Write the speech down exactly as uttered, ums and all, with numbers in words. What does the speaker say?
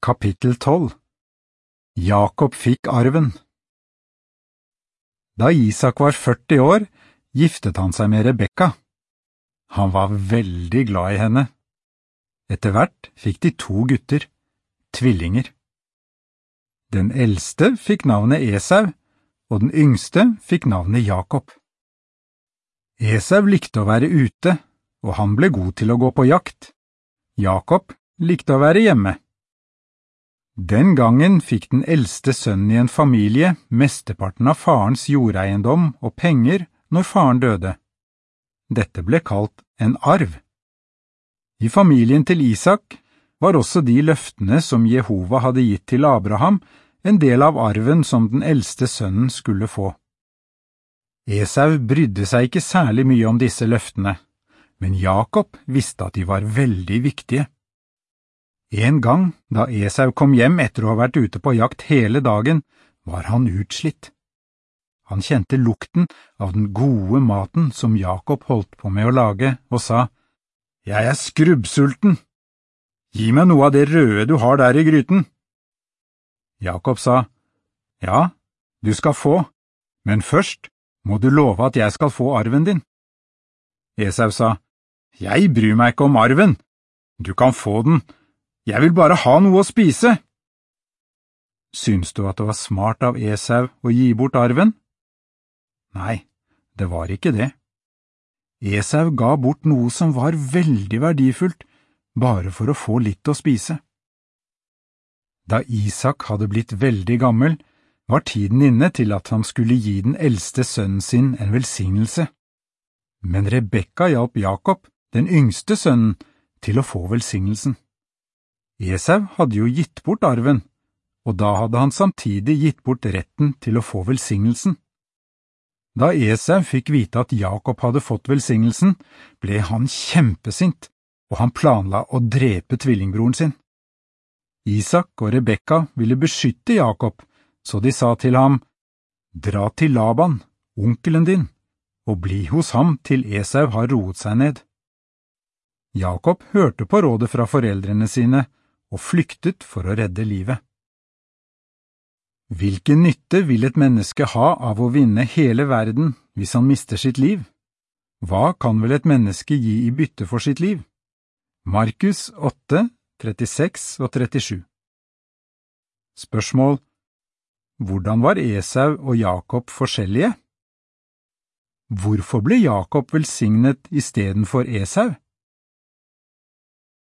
Kapittel tolv. Jakob fikk arven. Da Isak var førti år, giftet han seg med Rebekka. Han var veldig glad i henne. Etter hvert fikk de to gutter, tvillinger. Den eldste fikk navnet Esau, og den yngste fikk navnet Jakob. Esau likte å være ute, og han ble god til å gå på jakt. Jakob likte å være hjemme. Den gangen fikk den eldste sønnen i en familie mesteparten av farens jordeiendom og penger når faren døde. Dette ble kalt en arv. I familien til Isak var også de løftene som Jehova hadde gitt til Abraham en del av arven som den eldste sønnen skulle få. Esau brydde seg ikke særlig mye om disse løftene, men Jakob visste at de var veldig viktige. En gang, da Esau kom hjem etter å ha vært ute på jakt hele dagen, var han utslitt. Han kjente lukten av den gode maten som Jakob holdt på med å lage, og sa, «Jeg er skrubbsulten. Gi meg noe av det røde du har der i gryten.» Jakob sa, «Ja, du skal få, men først må du love at jeg skal få arven din.» Esau sa, «Jeg bryr meg ikke om arven. Du kan få den. Jeg vil bare ha noe å spise.» Syns du at det var smart av Esau å gi bort arven? Nei, det var ikke det. Esau ga bort noe som var veldig verdifullt, bare for å få litt å spise. Da Isak hadde blitt veldig gammel, var tiden inne til at han skulle gi den eldste sønnen sin en velsignelse. Men Rebekka hjalp Jakob, den yngste sønnen, til å få velsignelsen. Esau hadde jo gitt bort arven, og da hadde han samtidig gitt bort retten til å få velsignelsen. Da Esau fikk vite at Jakob hadde fått velsignelsen, ble han kjempesint, og han planla å drepe tvillingbroren sin. Isak og Rebekka ville beskytte Jakob, så de sa til ham, «Dra til Laban, onkelen din, og bli hos ham til Esau har roet seg ned.» Jakob hørte på rådet fra foreldrene sine, og flyktet for å redde livet. Hvilken nytte vil et menneske ha av å vinne hele verden hvis han mister sitt liv? Hva kan vel et menneske gi i bytte for sitt liv? Markus åtte, trettiseks og trettisju. Spørsmål: Hvordan var Esau og Jakob forskjellige? Hvorfor ble Jakob velsignet i stedet for Esau?